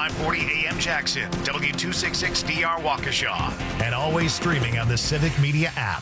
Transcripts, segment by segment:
940 AM Jackson, W266DR Waukesha, and always streaming on the Civic Media app.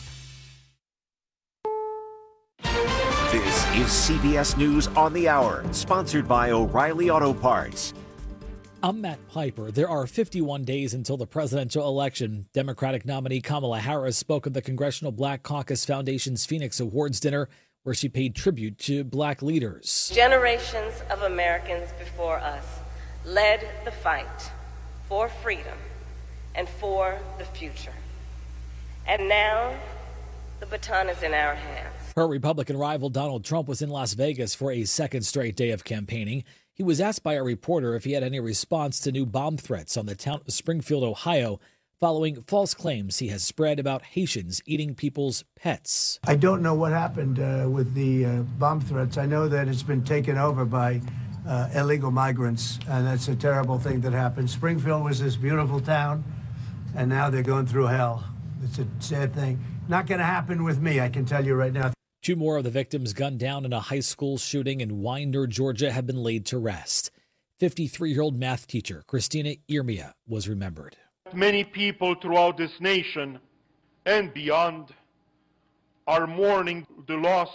This is CBS News on the Hour, sponsored by O'Reilly Auto Parts. I'm Matt Piper. There are 51 days until the presidential election. Democratic nominee Kamala Harris spoke at the Congressional Black Caucus Foundation's Phoenix Awards dinner, where she paid tribute to black leaders. Generations of Americans before us led the fight for freedom and for the future. And now, the baton is in our hands. Her Republican rival Donald Trump was in Las Vegas for a second straight day of campaigning. He was asked by a reporter if he had any response to new bomb threats on the town of Springfield, Ohio, following false claims he has spread about Haitians eating people's pets. I don't know what happened with the bomb threats. I know that it's been taken over by illegal migrants, and that's a terrible thing that happened. Springfield was this beautiful town, and now they're going through hell. It's a sad thing. Not going to happen with me, I can tell you right now. 2 more of the victims gunned down in a high school shooting in Winder, Georgia, have been laid to rest. 53-year-old math teacher Christina Irmia was remembered. Many people throughout this nation and beyond are mourning the loss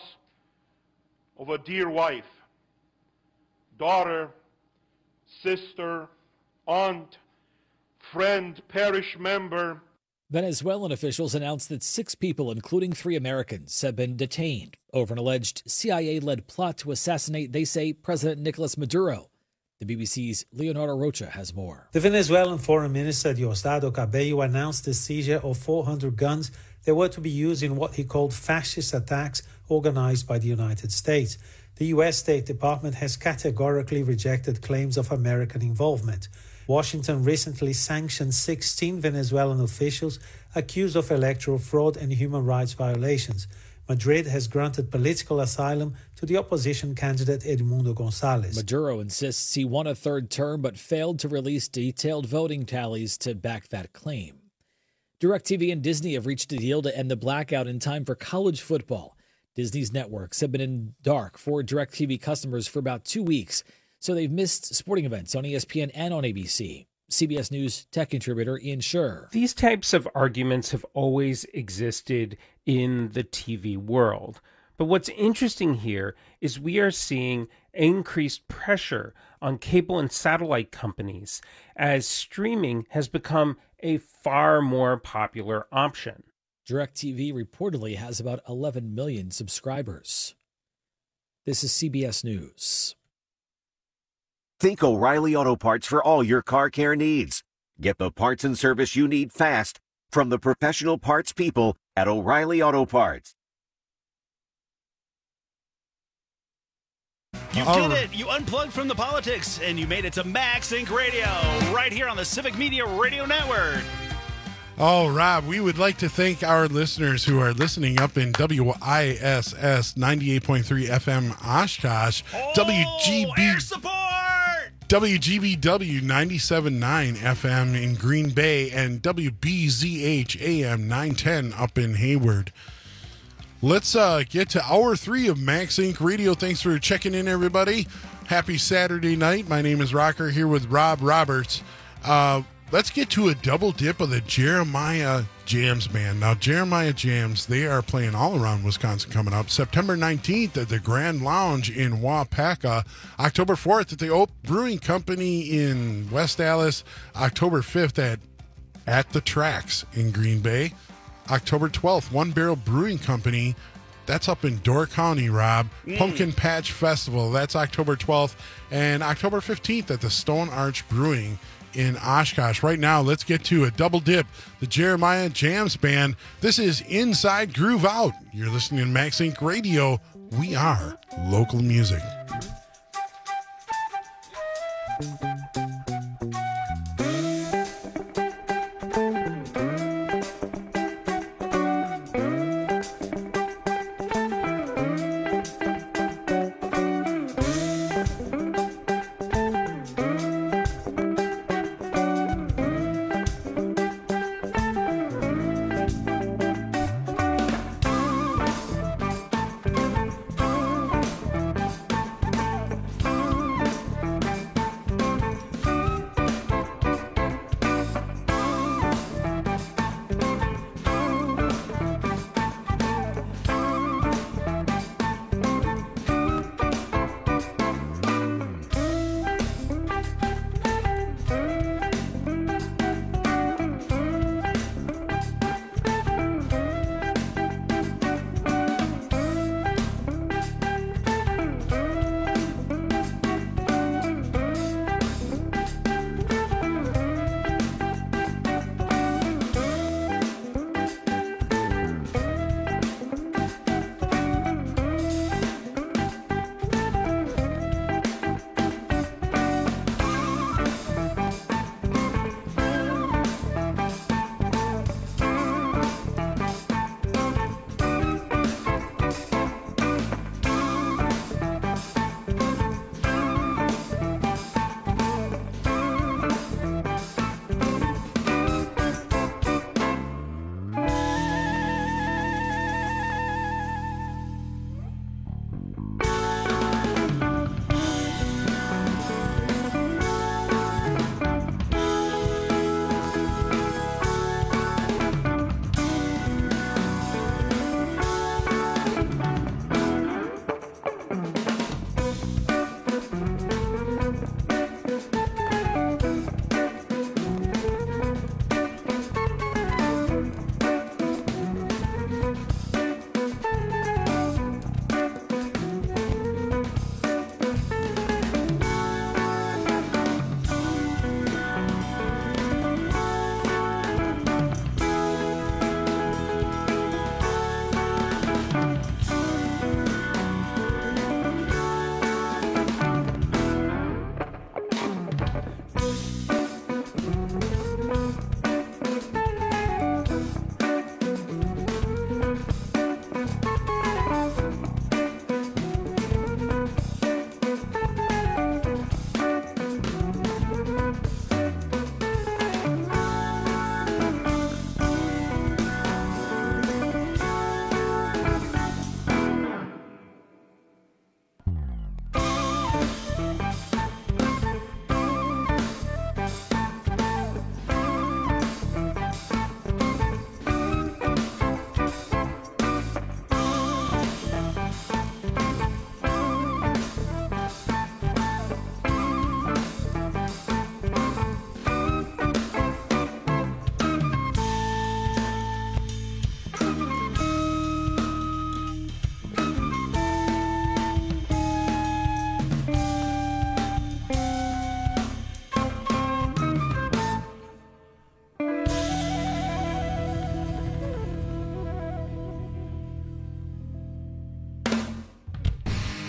of a dear wife, daughter, sister, aunt, friend, parish member. Venezuelan officials announced that 6 people, including 3 Americans, have been detained over an alleged CIA-led plot to assassinate, they say, President Nicolas Maduro. The BBC's Leonardo Rocha has more. The Venezuelan Foreign Minister Diosdado Cabello announced the seizure of 400 guns that were to be used in what he called fascist attacks organized by the United States. The U.S. State Department has categorically rejected claims of American involvement. Washington recently sanctioned 16 Venezuelan officials accused of electoral fraud and human rights violations. Madrid has granted political asylum to the opposition candidate Edmundo Gonzalez. Maduro insists he won a third term but failed to release detailed voting tallies to back that claim. DirecTV and Disney have reached a deal to end the blackout in time for college football. Disney's networks have been in dark for DirecTV customers for about 2 weeks, so they've missed sporting events on ESPN and on ABC. CBS News tech contributor Ian Scher. These types of arguments have always existed in the TV world. But what's interesting here is we are seeing increased pressure on cable and satellite companies as streaming has become a far more popular option. DirecTV reportedly has about 11 million subscribers. This is CBS News. Think O'Reilly Auto Parts for all your car care needs. Get the parts and service you need fast from the professional parts people at O'Reilly Auto Parts. You did it! You unplugged from the politics and you made it to Max Inc. Radio right here on the Civic Media Radio Network. Oh, Rob, we would like to thank our listeners who are listening up in WISS 98.3 FM Oshkosh, Air support! WGBW 97.9 FM in Green Bay, and WBZH AM 910 up in Hayward. Let's get to hour 3 of Max Inc. Radio. Thanks for checking in, everybody. Happy Saturday night. My name is Rocker here with Rob Roberts. Let's get to a double dip of the Jeremiah Jams Band. Now, Jeremiah Jams, they are playing all around Wisconsin coming up. September 19th at the Grand Lounge in Waupaca. October 4th at the Oak Brewing Company in West Allis. October 5th at the Tracks in Green Bay. October 12th, One Barrel Brewing Company. That's up in Door County, Rob. Pumpkin Patch Festival. That's October 12th. And October 15th at the Stone Arch Brewing in Oshkosh. Right now, let's get to a double dip. The Jeremiah Jams Band. This is Inside Groove Out. You're listening to Max Inc. Radio. We are local music.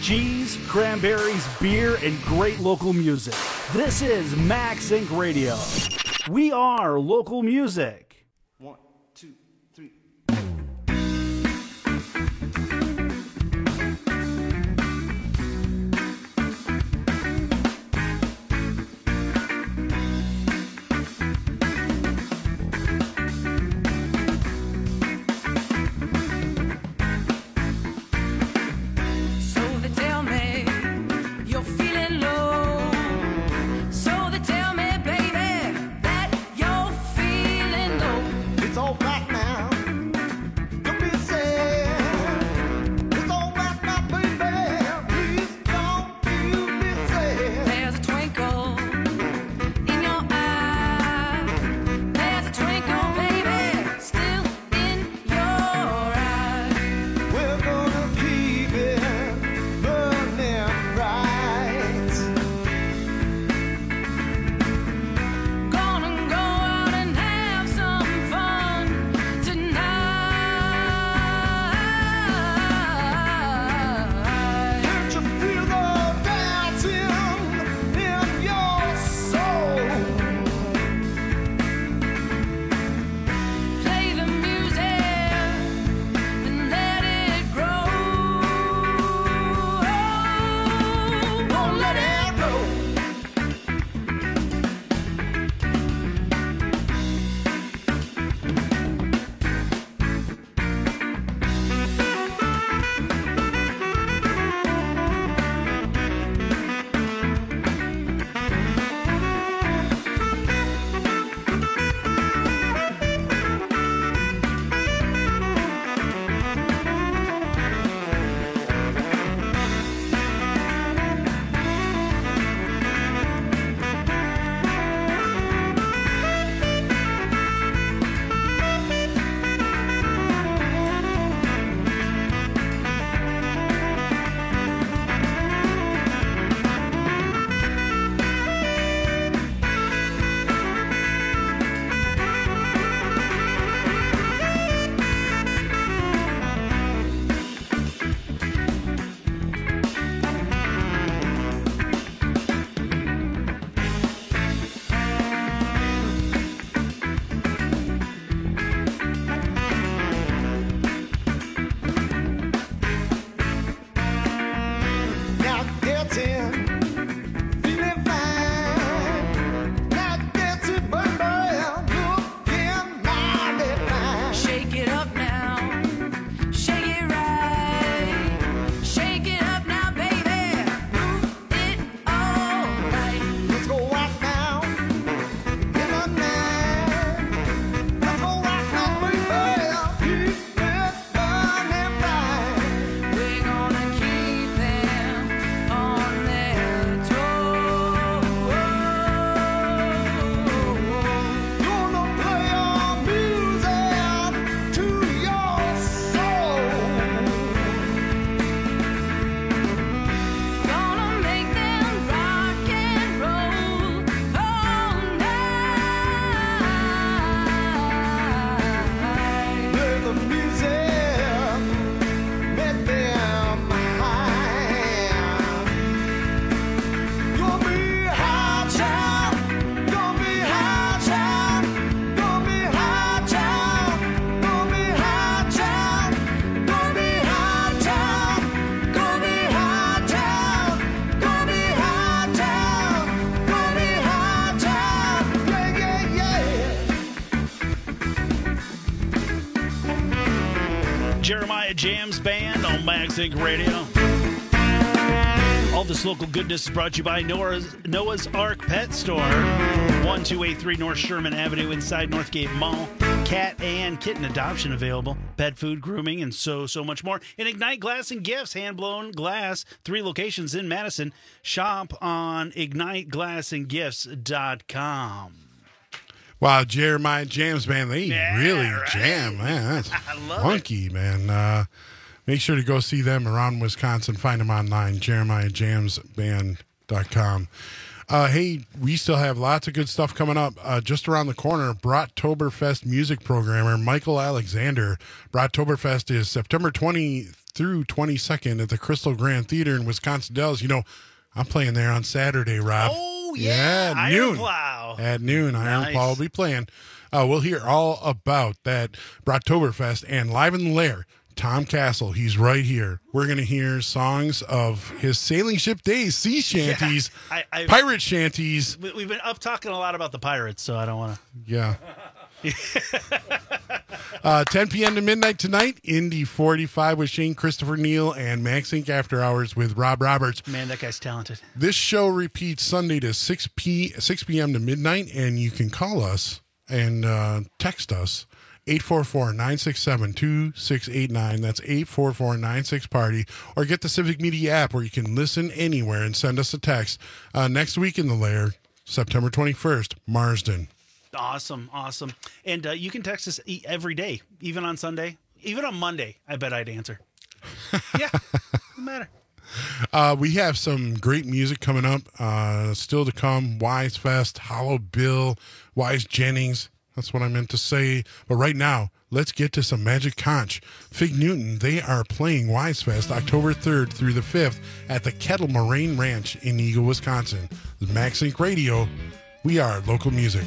cheese, cranberries, beer, and great local music. This is Max Inc. Radio. We are local music. 1, 2, 3. Jeremiah Jams Band on Max Inc. Radio. All this local goodness is brought to you by Noah's Ark Pet Store, 1283 North Sherman Avenue inside Northgate Mall. Cat and kitten adoption available, pet food, grooming, and so much more. And Ignite Glass and Gifts, hand-blown glass, 3 locations in Madison. Shop on IgniteGlassandGifts.com. Wow, Jeremiah Jams Band, they really jam, man. That's funky, man. Make sure to go see them around Wisconsin. Find them online, JeremiahJamsBand.com. Hey, we still have lots of good stuff coming up. Just around the corner, Brattoberfest music programmer Michael Alexander. Brattoberfest is September 20th through 22nd at the Crystal Grand Theater in Wisconsin Dells. You know, I'm playing there on Saturday, Rob. Oh, yeah. At noon. Ironplow. At noon, Ironplow will be playing. We'll hear all about that Brocktoberfest and live in the lair. Tom Castle, he's right here. We're going to hear songs of his sailing ship days, sea shanties, pirate shanties. We've been up talking a lot about the pirates, so I don't want to. Yeah. 10 p.m. to midnight tonight, Indy 45 with Shane Christopher Neal and Max Inc. After Hours with Rob Roberts. Man, that guy's talented. This show repeats Sunday to 6 p.m. to midnight, and you can call us and text us. 844-967-2689. That's 844-96-PARTY. Or get the Civic Media app where you can listen anywhere and send us a text. Next week in the lair, September 21st, Marsden. Awesome. And you can text us every day, even on Sunday, even on Monday. I bet I'd answer. Yeah, doesn't matter. We have some great music coming up. Still to come, Wise Fest, Hollow Bill, Wise Jennings. That's what I meant to say. But right now, let's get to some Magic Conch. Fig Newton, they are playing Wise Fest October 3rd through the 5th at the Kettle Moraine Ranch in Eagle, Wisconsin. The Max Inc. Radio, we are local music.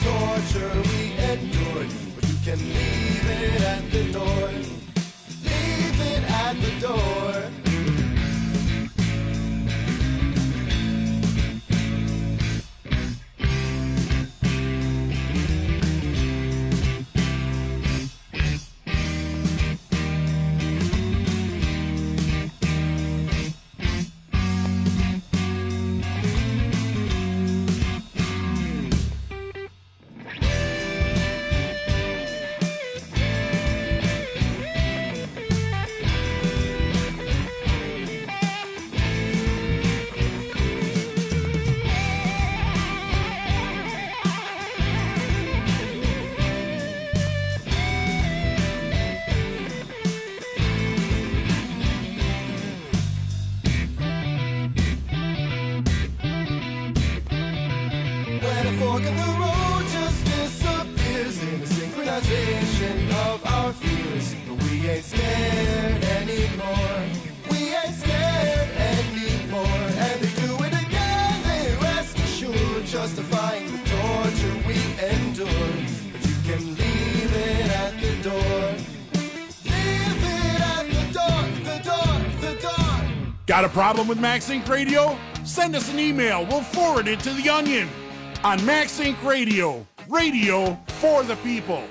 Torture we endured, but you can leave it at the door. Leave leave it at the door. Fork in the road just disappears in the synchronization of our fears. But we ain't scared anymore. We ain't scared anymore. And they do it again, they rest assured, justifying the torture we endure. But you can leave it at the door. Leave it at the door. Got a problem with Max Inc. Radio? Send us an email. We'll forward it to The Onion. On Max Inc. Radio, radio for the people.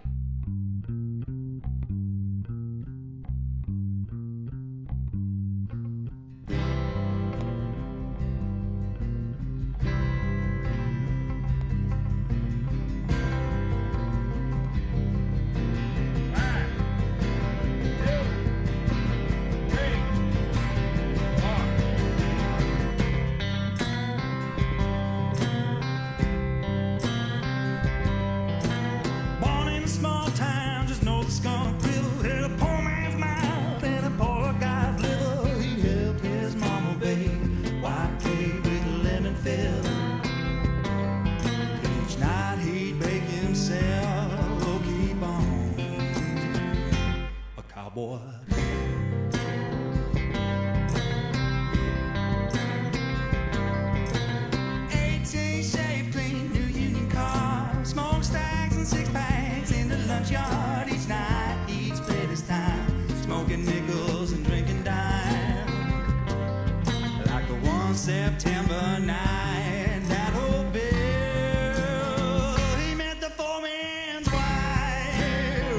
September night, that old Bill, he met the foreman's wife.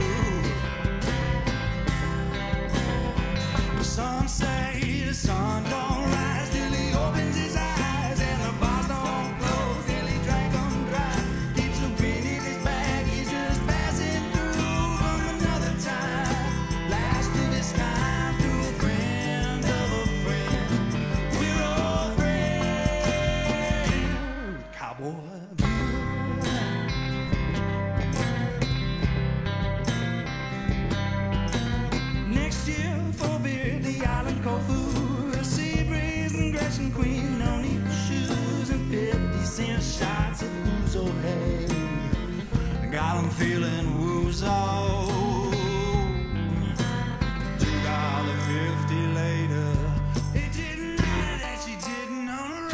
Some say the sun don't rise till he opens his eyes, and the bars don't close till he drank them dry. Keeps the wind in his bag, he's just passing through from another time. Last of his kind to a friend of a friend. We're all cowboy. Next year for beer, the island Corfu, a sea breeze and Grecian Queen, no need for shoes and 50-cent shots of Ouzo. Hey, got 'em feeling woozo. $2.50 later. It didn't matter that she didn't own a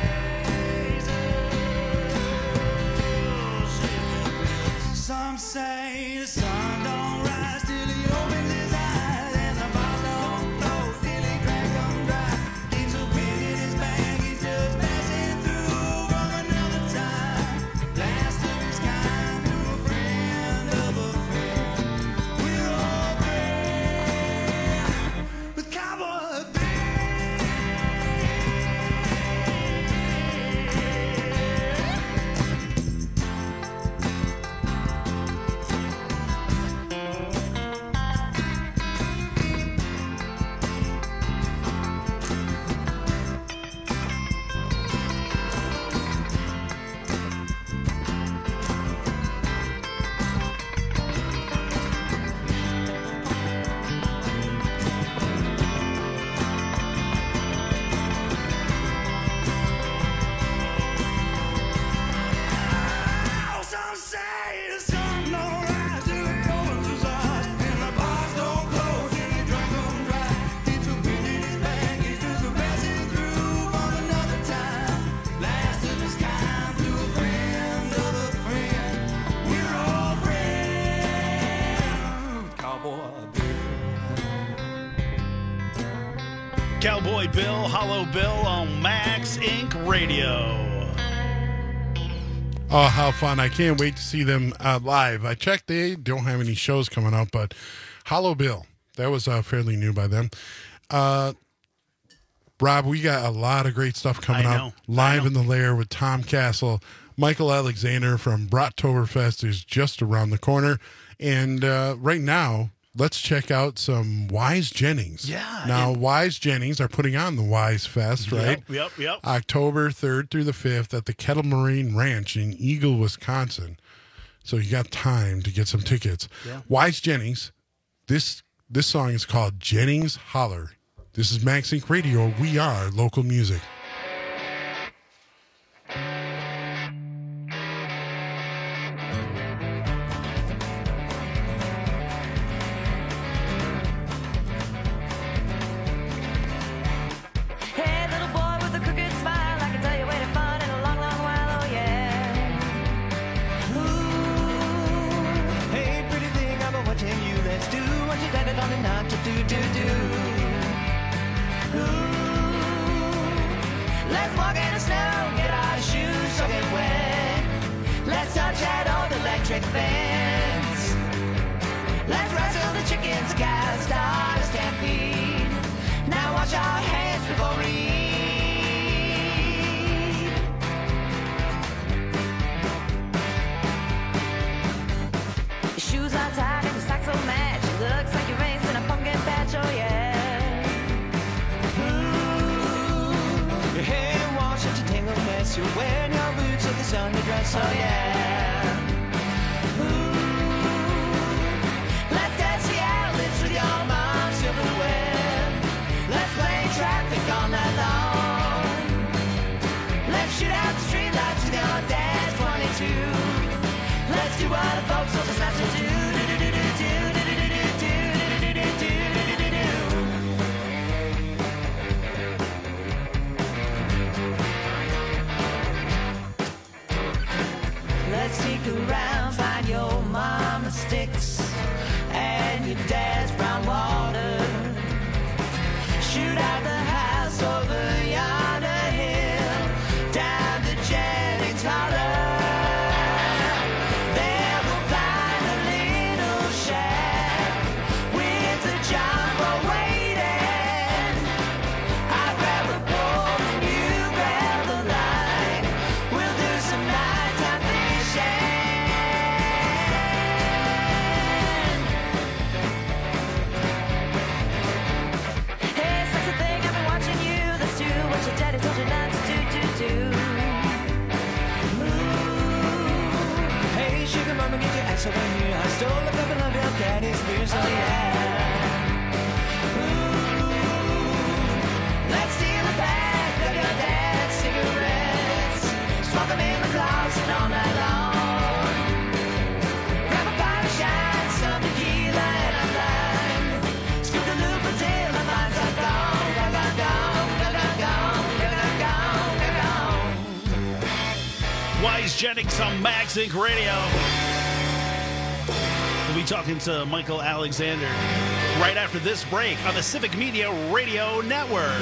Some say the sun don't rise till he opens his eyes, and the bars don't close till he drank them dry. Keeps a wind in his bag, he's just passing through from another time. Last of his kind to a friend of a friend. We're all brave with cowboy band. Cowboy Bill, Hollow Bill on Max Inc. Radio. Oh, how fun. I can't wait to see them live. I checked, they don't have any shows coming up, but Hollow Bill, that was fairly new by them. Rob, we got a lot of great stuff coming up. Live in the Lair with Tom Castle. Michael Alexander from Brattoberfest is just around the corner. And right now, let's check out some Wise Jennings. Yeah. Now, Wise Jennings are putting on the Wise Fest, right? Yep. October 3rd through the 5th at the Kettle Marine Ranch in Eagle, Wisconsin. So you got time to get some tickets. Yeah. Wise Jennings, this song is called Jennings Holler. This is Max Inc. Radio. We are local music. Hey, little boy with a crooked smile, I can tell you where to find in a long, long while, oh yeah. Ooh. Hey, pretty thing, I've been watching you. Let's do what you daddy told me not to do. Let's walk in the snow, get our shoes soaking wet. Let's touch that old electric fence. Let's wrestle the chickens, cows, start a stampede. Now wash our hands before we eat. Your shoes are tied and your socks will match. It looks like you're racing a pumpkin patch, oh yeah. Your hair washed into tangled mess. You're wearing your boots with this underdress, oh yeah. Ooh. Let's dance the outlets with your mom's silverware. Let's play traffic all night long. Let's shoot out the streetlights with your dad's 22. Let's do what the folks told us not to do. Let's sneak around, find your mama's sticks and your dad's brown water. Shoot out the house over yonder hill, down to Jennings Holler. There we'll find a little shack with a jumbo waiting. I grab a pole and you grab the line. We'll do some nighttime fishing. Hey, such a thing, I've been watching you. Let's do what your daddy told you not to do. Ooh. Hey, sugar mama, get your ass over here. I stole a couple of your daddy's beers, oh yeah. Ooh. Let's steal a pack of your dad's cigarettes. Smoke them in the closet all night long. Grab a pint of shine, some tequila and a lime. Scoop the loop until my mind's all gone. Wise Jennings on Max Inc. Radio. We'll be talking to Michael Alexander right after this break on the Civic Media Radio Network.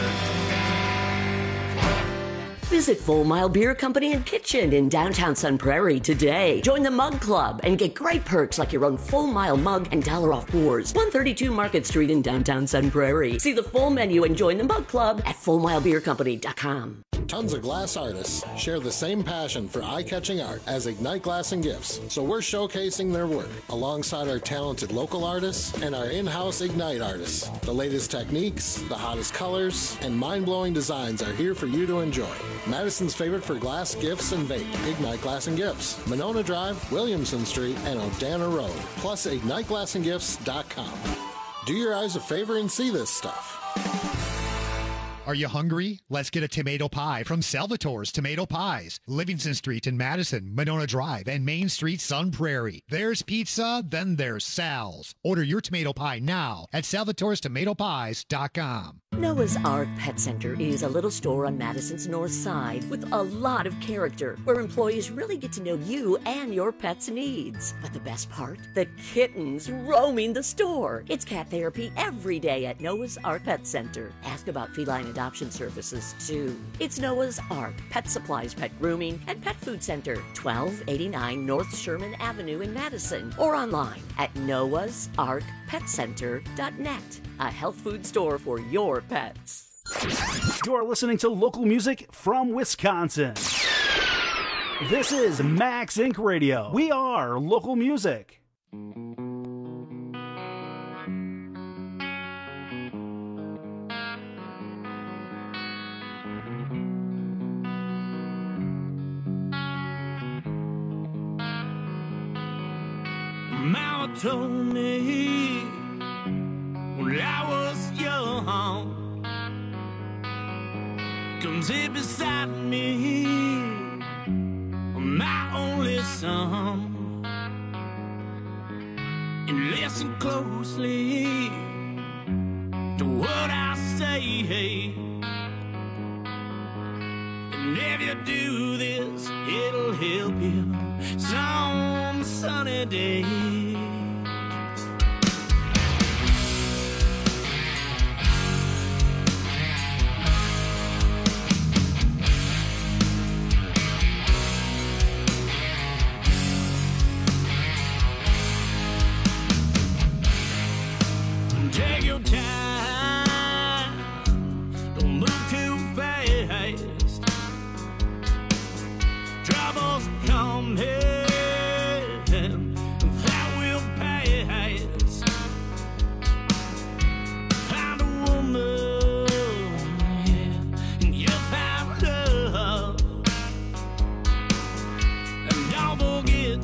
Visit Full Mile Beer Company and Kitchen in downtown Sun Prairie today. Join the Mug Club and get great perks like your own Full Mile mug and $1 off pours. 132 Market Street in downtown Sun Prairie. See the full menu and join the Mug Club at FullMileBeerCompany.com. Tons of glass artists share the same passion for eye-catching art as Ignite Glass and Gifts, so we're showcasing their work alongside our talented local artists and our in-house Ignite artists. The latest techniques, the hottest colors, and mind-blowing designs are here for you to enjoy. Madison's favorite for glass, gifts, and vape, Ignite Glass and Gifts, Monona Drive, Williamson Street, and Odana Road, plus IgniteGlassandGifts.com. Do your eyes a favor and see this stuff. Are you hungry? Let's get a tomato pie from Salvatore's Tomato Pies. Livingston Street in Madison, Monona Drive, and Main Street, Sun Prairie. There's pizza, then there's Sal's. Order your tomato pie now at Salvatore'sTomatoPies.com. Noah's Ark Pet Center is a little store on Madison's north side with a lot of character where employees really get to know you and your pet's needs. But the best part? The kittens roaming the store. It's cat therapy every day at Noah's Ark Pet Center. Ask about feline adoption services too. It's Noah's Ark Pet Supplies, Pet Grooming, and Pet Food Center, 1289 North Sherman Avenue in Madison, or online at noahsarkpetcenter.net. A health food store for your pets. You're listening to local music from Wisconsin. This is Max Inc. Radio. We are local music. Mama told me when I was young, come sit beside me, my only son, and listen closely to what I say. And if you do this, it'll help you some sunny day. Take your time, don't move too fast. Troubles come here, that will pass. Find a woman, and you'll find love. And don't forget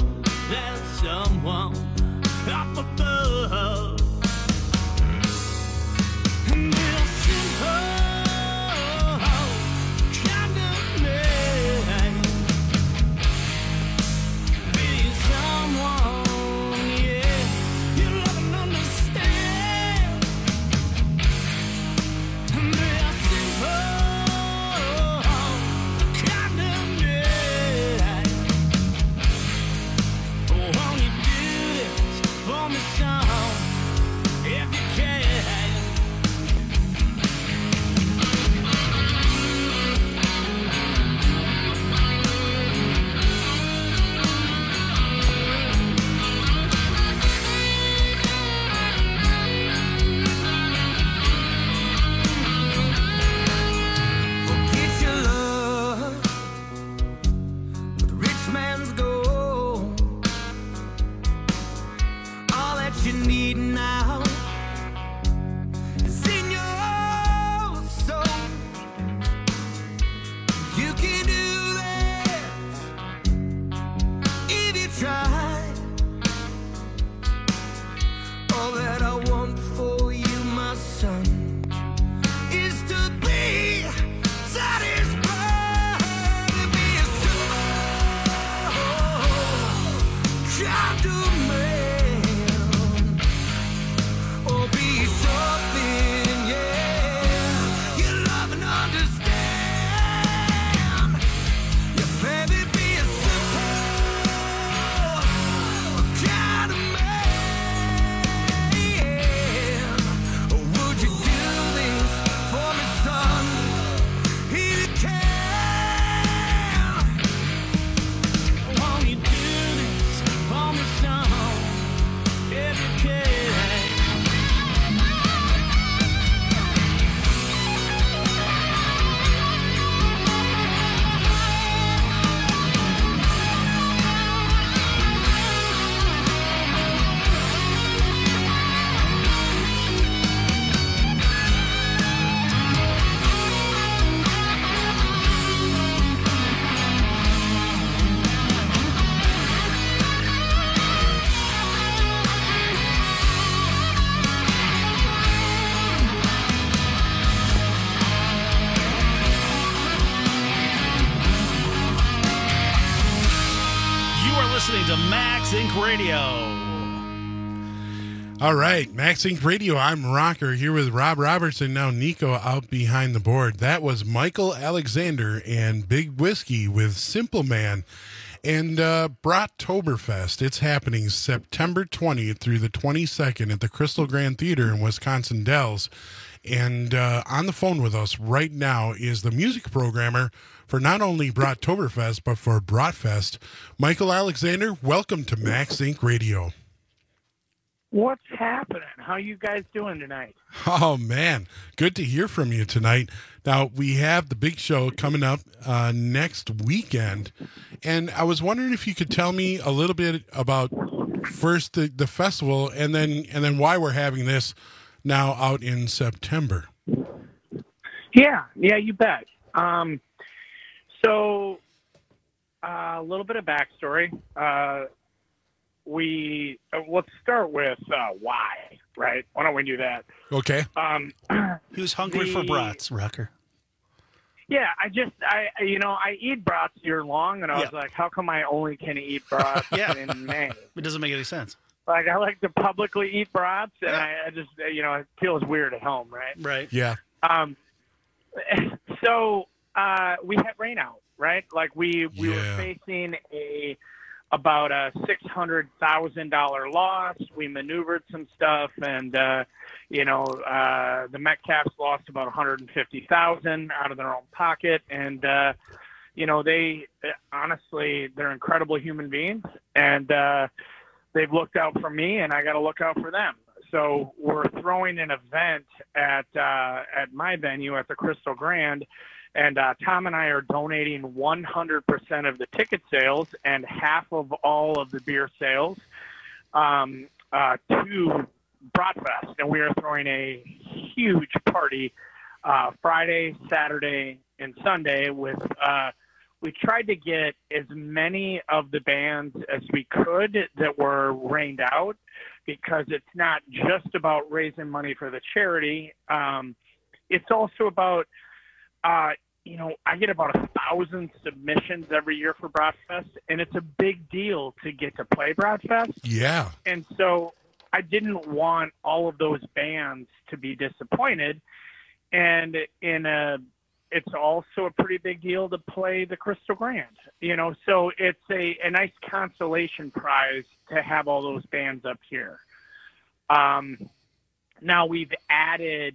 that someone up above. Listening to Max Inc. Radio. All right, Max Inc. Radio. I'm Rocker here with Rob Robertson. Now Nico out behind the board. That was Michael Alexander and Big Whiskey with Simple Man. And Brattoberfest, it's happening September 20th through the 22nd at the Crystal Grand Theater in Wisconsin Dells. And on the phone with us right now is the music programmer for not only Brattoberfest, but for Bratfest. Michael Alexander, welcome to Max Inc. Radio. What's happening? How you guys doing tonight? Oh, man. Good to hear from you tonight. Now, we have the big show coming up next weekend, and I was wondering if you could tell me a little bit about first the festival and then why we're having this now out in September. Yeah, you bet. So, a little bit of backstory. Let's start with why, right? Why don't we do that? Okay. He was hungry for brats, Rocker. Yeah, I eat brats year long, and I was like, how come I only can eat brats in May? It doesn't make any sense. Like, I like to publicly eat brats, and I just, it feels weird at home, right? Right. Yeah. So we had rain out, right? Like, we were facing about a $600,000 loss. We maneuvered some stuff, and the Metcalfs lost about $150,000 out of their own pocket, and they honestly, they're incredible human beings, and they've looked out for me, and I got to look out for them. So we're throwing an event at my venue at the Crystal Grand. And Tom and I are donating 100% of the ticket sales and half of all of the beer sales to Bratfest. And we are throwing a huge party Friday, Saturday, and Sunday. We tried to get as many of the bands as we could that were rained out, because it's not just about raising money for the charity. It's also about I get about 1,000 submissions every year for Bratfest, and it's a big deal to get to play Bratfest. Yeah. And so I didn't want all of those bands to be disappointed. And it's also a pretty big deal to play the Crystal Grand, so it's a nice consolation prize to have all those bands up here. Now we've added,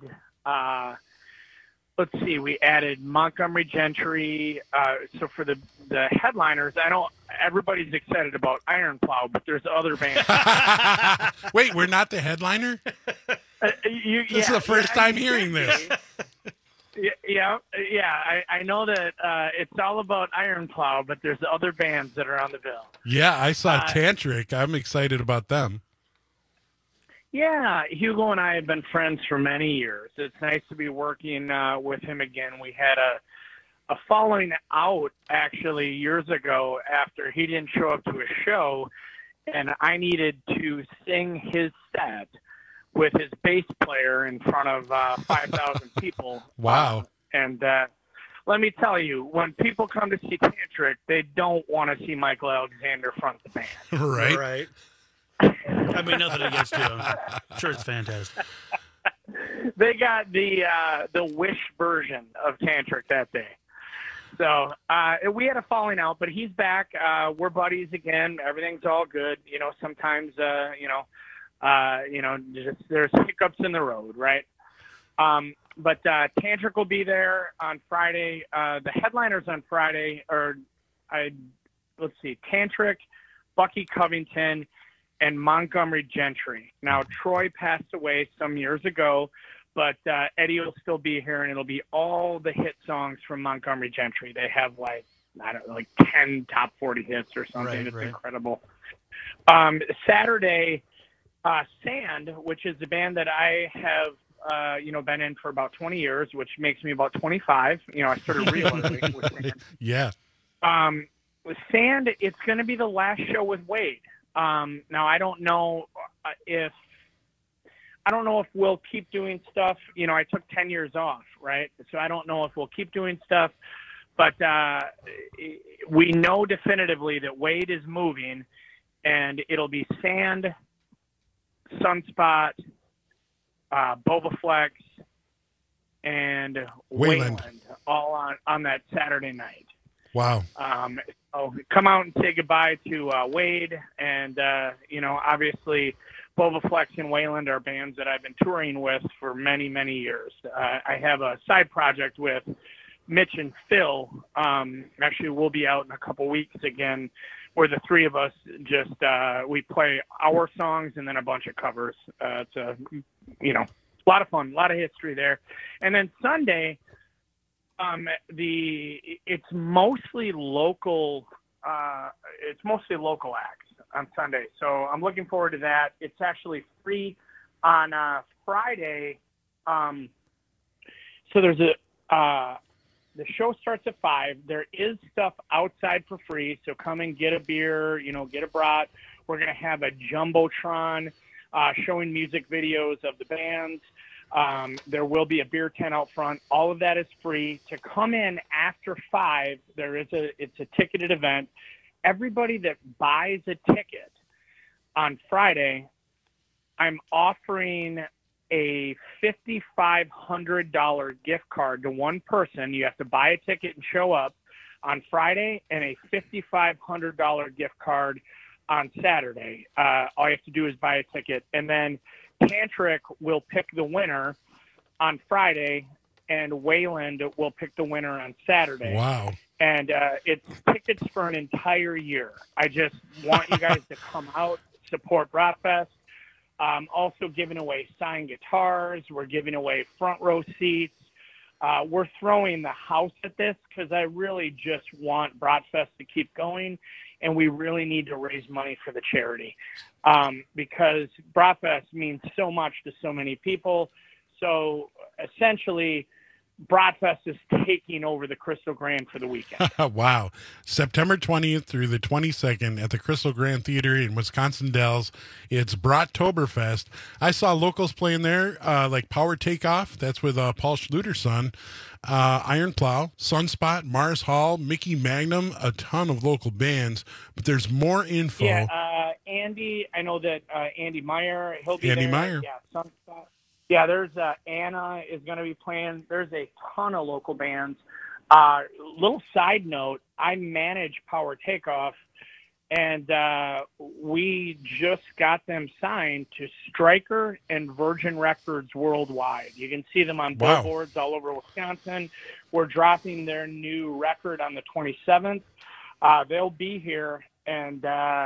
we added Montgomery Gentry. So for the headliners, I know everybody's excited about Iron Plow, but there's other bands. Wait, we're not the headliner? This is the first time hearing this. Yeah. I know that it's all about Iron Plow, but there's other bands that are on the bill. Yeah, I saw Tantric. I'm excited about them. Yeah, Hugo and I have been friends for many years. It's nice to be working with him again. We had a falling out, actually, years ago after he didn't show up to a show, and I needed to sing his set with his bass player in front of 5,000 people. Wow. And let me tell you, when people come to see Tantric, they don't want to see Michael Alexander front the band. Right. Right. I mean, nothing against you. I'm sure it's fantastic. They got the Wish version of Tantric that day. So we had a falling out, but he's back. We're buddies again. Everything's all good. Sometimes, just, there's hiccups in the road, right? But Tantric will be there on Friday. The headliners on Friday are, Tantric, Bucky Covington, and Montgomery Gentry. Now, Troy passed away some years ago, but Eddie will still be here, and it'll be all the hit songs from Montgomery Gentry. They have, 10 top 40 hits or something. It's incredible. Saturday, Sand, which is the band that I have, been in for about 20 years, which makes me about 25. I started realizing with Sand. Yeah. With Sand, it's going to be the last show with Wade. Now, I don't know if we'll keep doing stuff. I took 10 years off, right? So I don't know if we'll keep doing stuff, but we know definitively that Wade is moving, and it'll be Sand, Sunspot, Bovaflex, and Wayland. all on that Saturday night. Wow. So come out and say goodbye to Wade, and obviously Bovaflex and Wayland are bands that I've been touring with for many, many years. I have a side project with Mitch and Phil. Actually, we'll be out in a couple weeks again, where the three of us just we play our songs and then a bunch of covers. It's a lot of fun, a lot of history there. And then Sunday, it's mostly local. It's mostly local acts on Sunday, so I'm looking forward to that. It's actually free on Friday. So there's the show starts at 5. There is stuff outside for free, so come and get a beer, get a brat. We're going to have a Jumbotron showing music videos of the bands. There will be a beer tent out front. All of that is free. To come in after 5, it's a ticketed event. Everybody that buys a ticket on Friday, I'm offering a $5,500 gift card to one person. You have to buy a ticket and show up on Friday, and a $5,500 gift card on Saturday. All you have to do is buy a ticket. And then Tantric will pick the winner on Friday, and Wayland will pick the winner on Saturday. Wow. And it's tickets for an entire year. I just want you guys to come out, support Bratfest. Also giving away signed guitars. We're giving away front row seats. We're throwing the house at this because I really just want Bratfest to keep going, and we really need to raise money for the charity because Bratfest means so much to so many people. So essentially, Bratfest is taking over the Crystal Grand for the weekend. Wow. September 20th through the 22nd at the Crystal Grand Theater in Wisconsin Dells. It's Brattoberfest. I saw locals playing there, like Power Takeoff. That's with Paul Schluter's son. Iron Plow, Sunspot, Mars Hall, Mickey Magnum, a ton of local bands. But there's more info. Yeah, Andy, I know that Andy Meyer, he'll be Andy there. Meyer. Yeah, Sunspot. Yeah, there's Anna is going to be playing. There's a ton of local bands. Little side note, I manage Power Takeoff, and we just got them signed to Stryker and Virgin Records worldwide. You can see them on billboards all over Wisconsin. We're dropping their new record on the 27th. They'll be here, and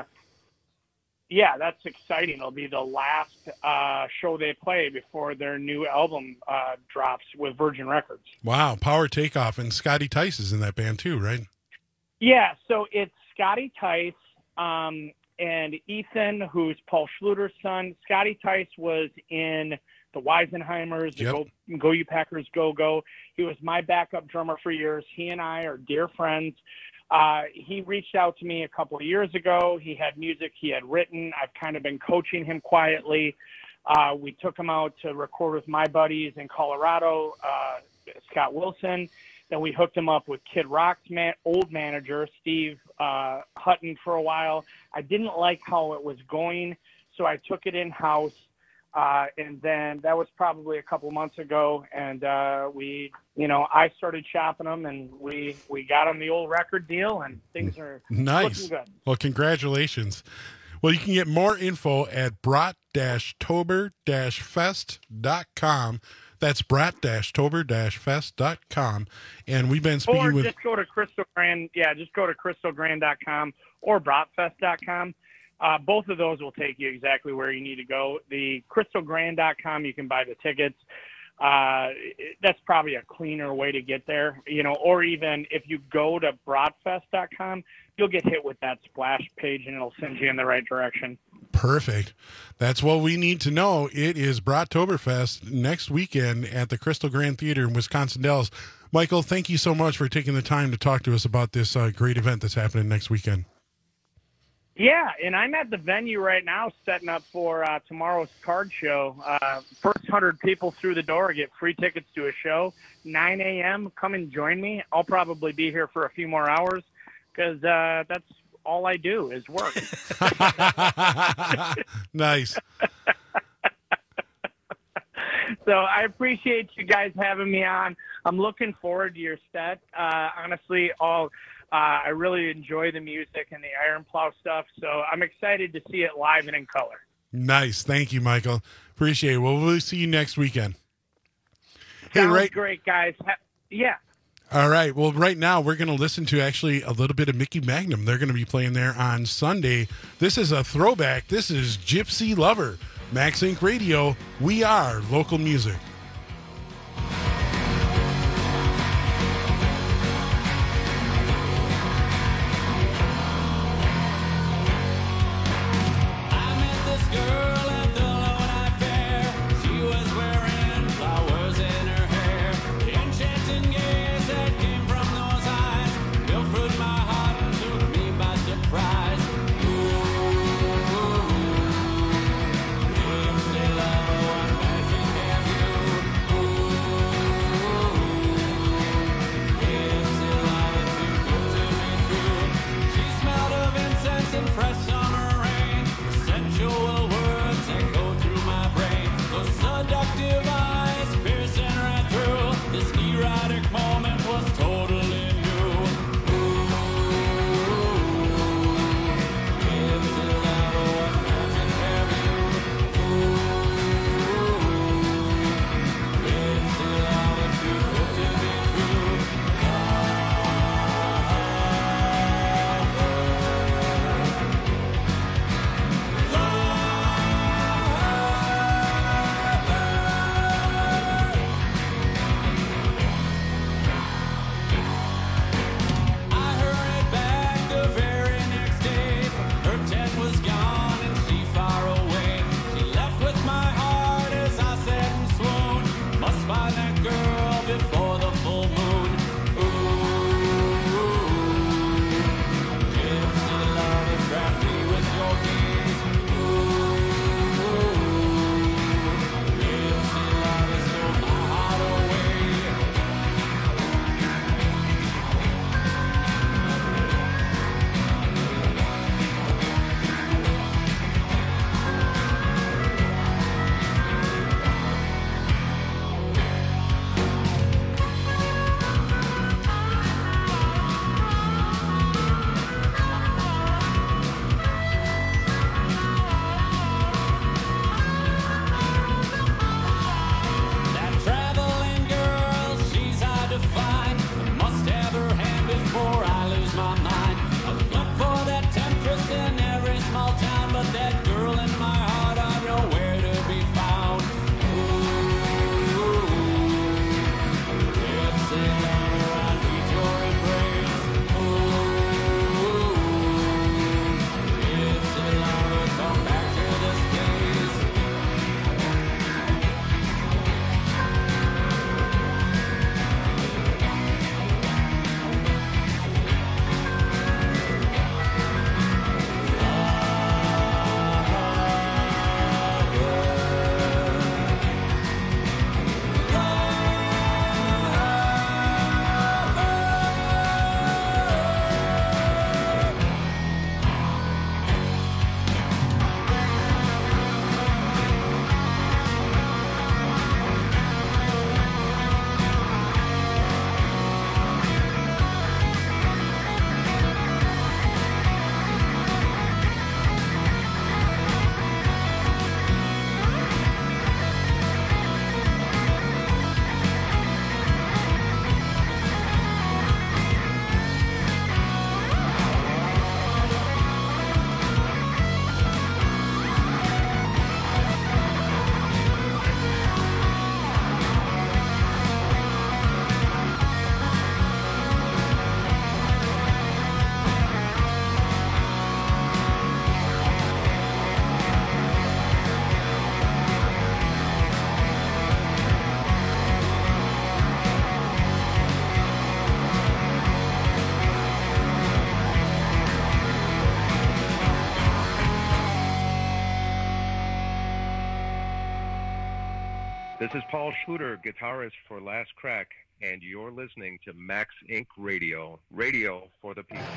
yeah, that's exciting. It'll be the last show they play before their new album drops with Virgin Records. Wow, Power Takeoff, and Scotty Tice is in that band too, right? Yeah, so it's Scotty Tice and Ethan, who's Paul Schluter's son. Scotty Tice was in the Weisenheimers, Go You Packers Go Go. He was my backup drummer for years. He and I are dear friends. He reached out to me a couple of years ago. He had music he had written. I've kind of been coaching him quietly. We took him out to record with my buddies in Colorado, Scott Wilson. Then we hooked him up with Kid Rock's old manager, Steve Hutton, for a while. I didn't like how it was going, so I took it in-house. And then that was probably a couple months ago, and I started shopping them, and we got them the old record deal, and things are nice. looking good. Well, congratulations. Well, you can get more info at brat-tober-fest.com. That's brat-tober-fest.com. And we've been speaking with... Or just go to Crystal Grand. Yeah, just go to crystalgrand.com or bratfest.com. Both of those will take you exactly where you need to go. The crystalgrand.com, you can buy the tickets. That's probably a cleaner way to get there, or even if you go to bratfest.com, you'll get hit with that splash page and it'll send you in the right direction. Perfect. That's what we need to know. It is Brattoberfest next weekend at the Crystal Grand Theater in Wisconsin Dells. Michael, thank you so much for taking the time to talk to us about this great event that's happening next weekend. Yeah, and I'm at the venue right now setting up for tomorrow's card show. First 100 people through the door get free tickets to a show. 9 a.m., come and join me. I'll probably be here for a few more hours because that's all I do is work. Nice. So I appreciate you guys having me on. I'm looking forward to your set. Honestly, I really enjoy the music and the Iron Plow stuff, so I'm excited to see it live and in color. Nice. Thank you, Michael. Appreciate it. Well, we'll see you next weekend. Sounds great, guys. Yeah. All right. Well, right now we're going to listen to actually a little bit of Mickey Magnum. They're going to be playing there on Sunday. This is a throwback. This is Gypsy Lover. Max Inc. Radio. We are local music. This is Paul Schluter, guitarist for Last Crack, and you're listening to Max Inc. Radio, radio for the people.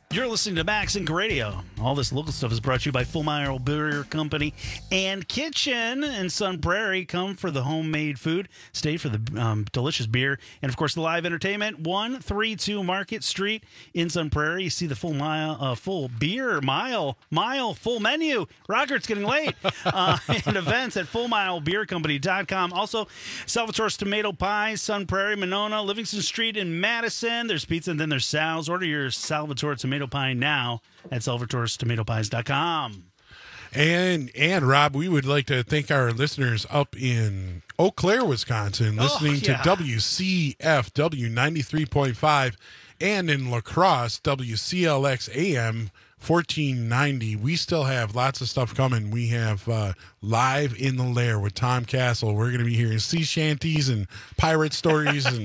You're listening to Max Inc. Radio. All this local stuff is brought to you by Full Mile Beer Company and Kitchen in Sun Prairie. Come for the homemade food. Stay for the delicious beer. And, of course, the live entertainment. 132 Market Street in Sun Prairie. You see the full beer mile, full menu. Rocker, it's getting late. And events at FullMileBeerCompany.com. Also, Salvatore's Tomato Pies, Sun Prairie, Monona, Livingston Street in Madison. There's pizza and then there's Sal's. Order your Salvatore Tomato Pie now at Salvatore'sTomatoPies.com. And Rob, we would like to thank our listeners up in Eau Claire, Wisconsin, listening to WCFW 93.5, and in La Crosse, WCLX AM 1490. We still have lots of stuff coming. We have Live in the Lair with Tom Castle. We're going to be hearing sea shanties and pirate stories. And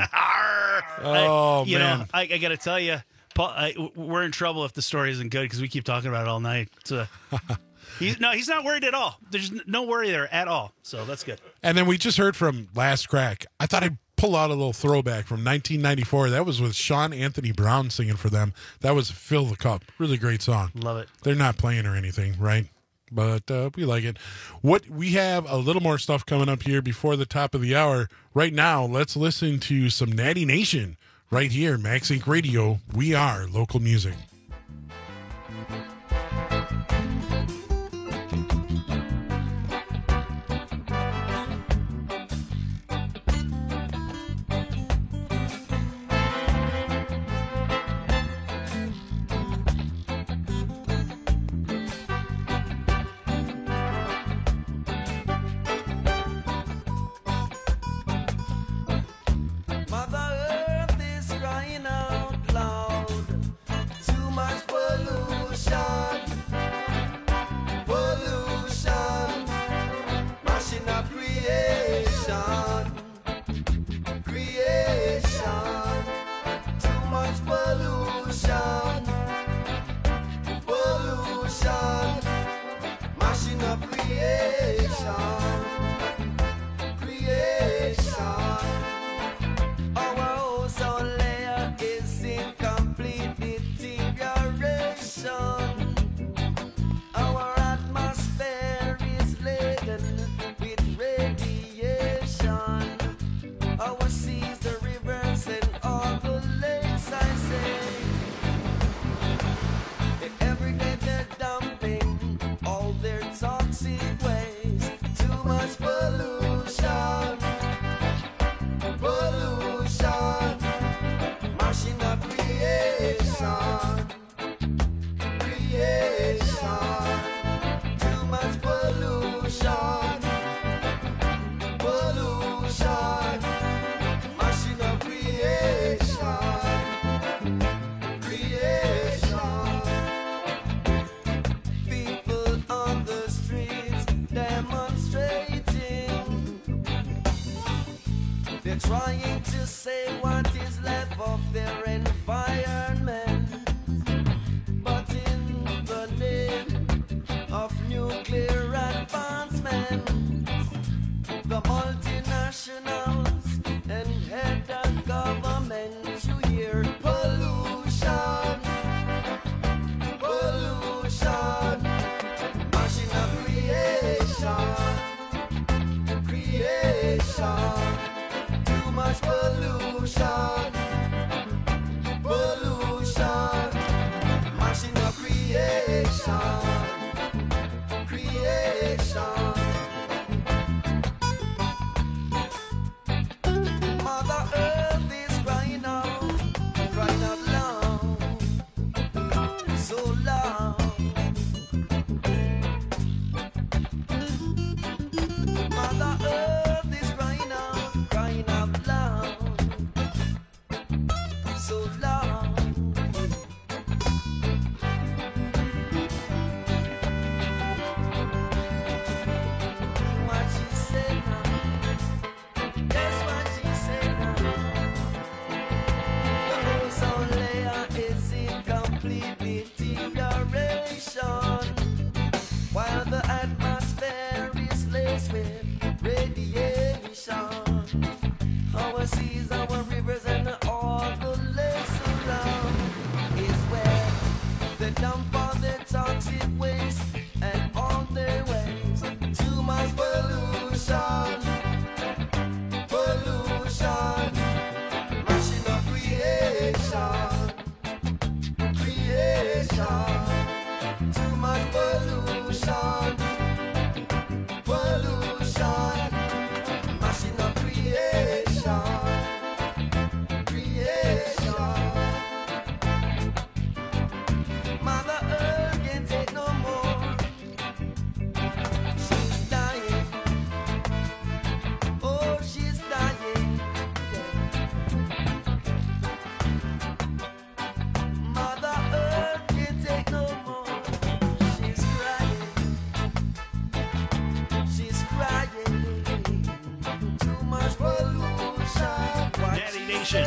man. I got to tell you, Paul, we're in trouble if the story isn't good because we keep talking about it all night. So, he's not worried at all. There's no worry there at all. So that's good. And then we just heard from Last Crack. I thought I'd pull out a little throwback from 1994. That was with Sean Anthony Brown singing for them. That was Fill the Cup. Really great song. Love it. They're not playing or anything, right? But we like it. We have a little more stuff coming up here before the top of the hour. Right now, let's listen to some Natty Nation. Right here, Max Inc. Radio, we are local music. Trying to say what is left of their environment, but in the name of nuclear advancement, the multinationals and head of government, you hear pollution, machine of creation. Too much pollution, machine of creation. Mother Earth is crying out loud, so loud. Mother Earth is crying out loud, so loud. Nation.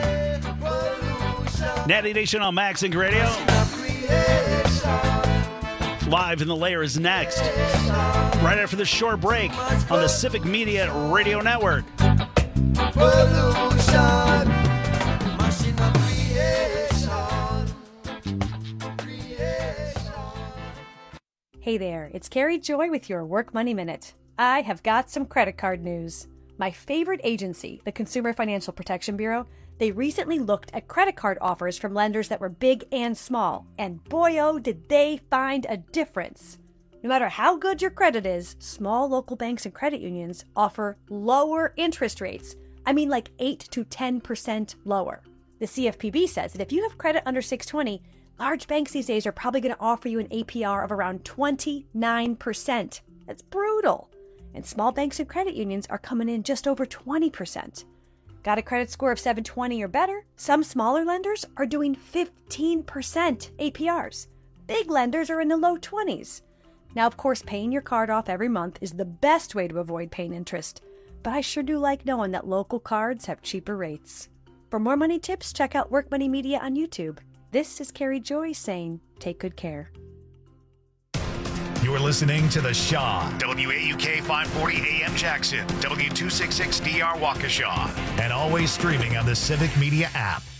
Natty Nation on Max Inc. Radio. Live in the Lair is next. Right after this short break on the Civic Media Radio Network. Hey there, it's Carrie Joy with your Work Money Minute. I have got some credit card news. My favorite agency, the Consumer Financial Protection Bureau, they recently looked at credit card offers from lenders that were big and small, and boy oh did they find a difference. No matter how good your credit is, small local banks and credit unions offer lower interest rates. I mean like 8 to 10% lower. The CFPB says that if you have credit under 620, large banks these days are probably going to offer you an APR of around 29%. That's brutal. And small banks and credit unions are coming in just over 20%. Got a credit score of 720 or better? Some smaller lenders are doing 15% APRs. Big lenders are in the low 20s. Now, of course, paying your card off every month is the best way to avoid paying interest. But I sure do like knowing that local cards have cheaper rates. For more money tips, check out Work Money Media on YouTube. This is Carrie Joy saying, take good care. You're listening to The Shaw, WAUK 540 AM Jackson, W266DR Waukesha, and always streaming on the Civic Media app.